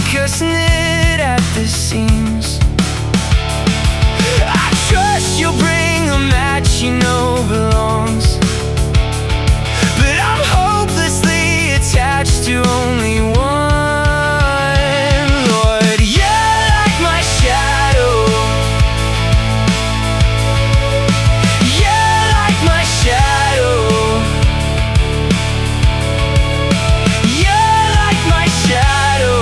us knit at the seams. I trust you'll bring a match you know belongs, but I'm hopelessly attached to only one. Lord, you're like my shadow. You're like my shadow. You're like my shadow.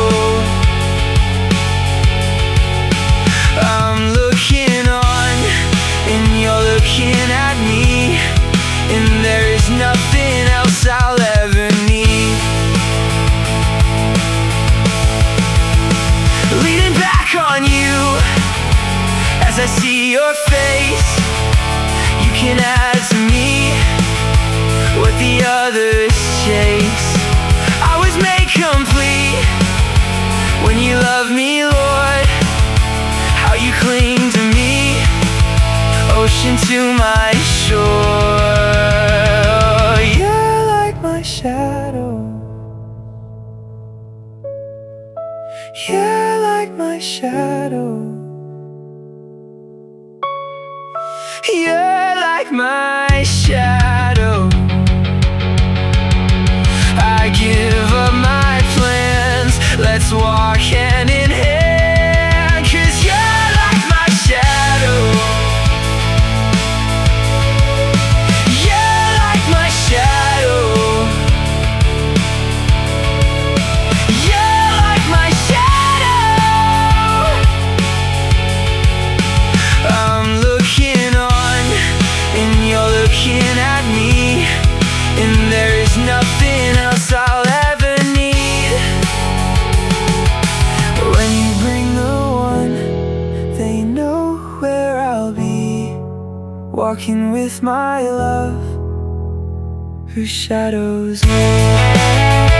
I'm looking on, and you're looking at me, and there is nothing else I'll ever need. Leaning back on you as I see your face. You can add to me what the others chase. I was made complete when you love me, Lord. How you cling to me, ocean to my shore. You're like my shadow. You're like my shadow. You're like my shadow. I give up my plans, let's walk hand in hand, 'cause you're like my shadow. You're like my shadow. You're like my shadow. I'm looking on, and you're looking at me, and there is nothing else I'll ever need. When you bring the one, they know where I'll be, walking with my love, whose shadows me.